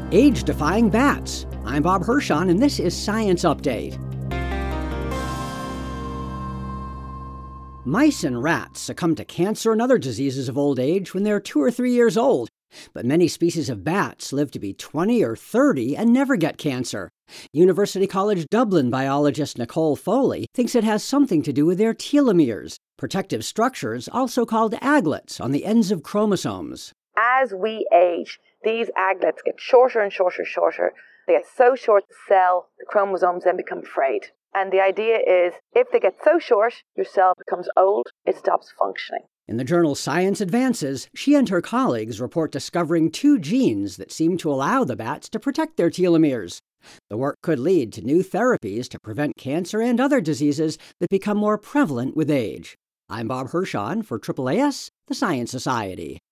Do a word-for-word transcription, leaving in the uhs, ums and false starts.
Age-defying bats. I'm Bob Hirschon, and this is Science Update. Mice and rats succumb to cancer and other diseases of old age when they're two or three years old. But many species of bats live to be twenty or thirty and never get cancer. University College Dublin biologist Nicole Foley thinks it has something to do with their telomeres, protective structures also called aglets on the ends of chromosomes. As we age, these aglets get shorter and shorter and shorter. They get so short the cell, the chromosomes then become frayed. And the idea is, if they get so short, your cell becomes old, it stops functioning. In the journal Science Advances, she and her colleagues report discovering two genes that seem to allow the bats to protect their telomeres. The work could lead to new therapies to prevent cancer and other diseases that become more prevalent with age. I'm Bob Hirschon for A A A S, the Science Society.